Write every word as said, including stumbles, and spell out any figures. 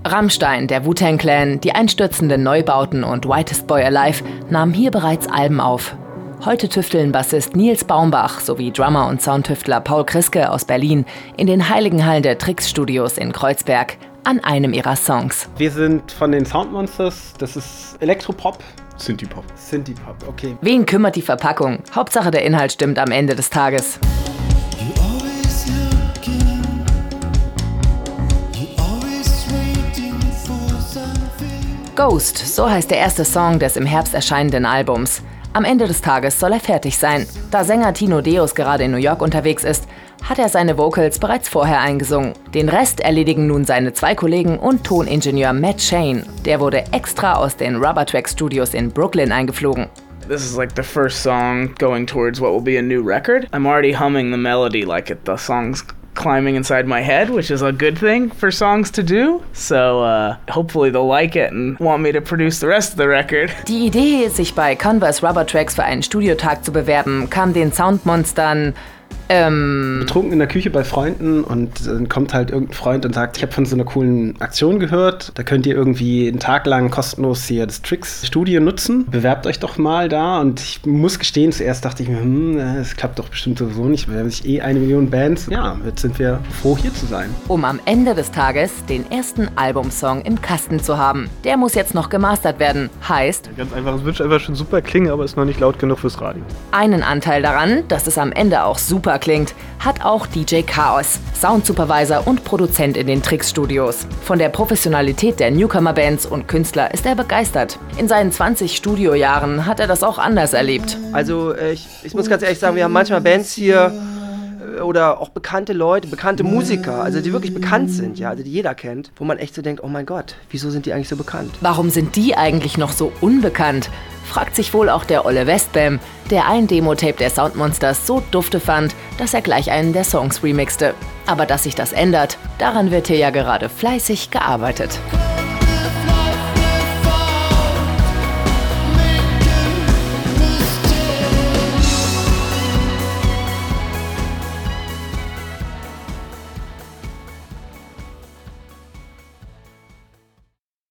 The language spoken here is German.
Rammstein, der Wu-Tang Clan, die einstürzenden Neubauten und Whitest Boy Alive nahmen hier bereits Alben auf. Heute tüfteln Bassist Nils Baumbach sowie Drummer und Soundtüftler Paul Kriske aus Berlin in den heiligen Hallen der Trix Studios in Kreuzberg an einem ihrer Songs. Wir sind von den Soundmonsters, das ist Elektropop. Synthie-Pop. Synthie-Pop, okay. Wen kümmert die Verpackung? Hauptsache der Inhalt stimmt am Ende des Tages. Ghost, so heißt der erste Song des im Herbst erscheinenden Albums. Am Ende des Tages soll er fertig sein. Da Sänger Tino Deus gerade in New York unterwegs ist, hat er seine Vocals bereits vorher eingesungen. Den Rest erledigen nun seine zwei Kollegen und Toningenieur Matt Shane. Der wurde extra aus den Rubbertrack Studios in Brooklyn eingeflogen. This is like the first song going towards what will be a new record. I'm already humming the melody like it, the song's climbing inside my head, which is a good thing for songs to do. So uh, hopefully they'll like it and want me to produce the rest of the record. Die Idee, sich bei Converse Rubbertracks für einen Studiotag zu bewerben, kam den Soundmonstern ähm betrunken in der Küche bei Freunden und dann kommt halt irgendein Freund und sagt, ich habe von so einer coolen Aktion gehört, da könnt ihr irgendwie einen Tag lang kostenlos hier das Trix-Studio nutzen. Bewerbt euch doch mal da und ich muss gestehen, zuerst dachte ich mir, hm, das klappt doch bestimmt sowieso nicht, weil sich eh eine Million Bands. Ja, jetzt sind wir froh, hier zu sein. Um am Ende des Tages den ersten Albumsong im Kasten zu haben. Der muss jetzt noch gemastert werden. Heißt, Ja, ganz einfach, es wird einfach schon super klingen, aber ist noch nicht laut genug fürs Radio. einen Anteil daran, dass es am Ende auch super klingt, hat auch D J Chaos, Soundsupervisor und Produzent in den Trix-Studios. Von der Professionalität der Newcomer-Bands und Künstler ist er begeistert. In seinen zwanzig Studiojahren hat er das auch anders erlebt. Also äh, ich, ich muss ganz ehrlich sagen, wir haben manchmal Bands hier äh, oder auch bekannte Leute, bekannte Musiker, also die wirklich bekannt sind, ja, also die jeder kennt, wo man echt so denkt, oh mein Gott, wieso sind die eigentlich so bekannt? Warum sind die eigentlich noch so unbekannt? Fragt sich wohl auch der Olle Westbam, der ein Demo-Tape der Soundmonsters so dufte fand, dass er gleich einen der Songs remixte. Aber dass sich das ändert, daran wird hier ja gerade fleißig gearbeitet.